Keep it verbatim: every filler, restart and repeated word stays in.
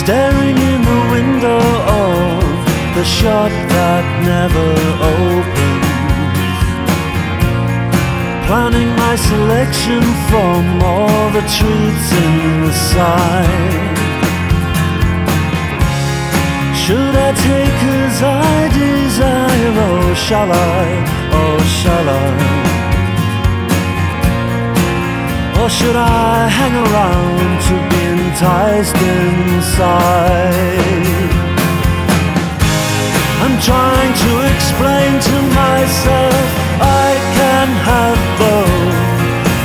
staring in the window of the shop that never opens, planning my selection from all the treats in the side. Should I take as I desire, or shall I, or shall I? Or should I hang around to be enticed inside? I'm trying to explain to myself I can have both.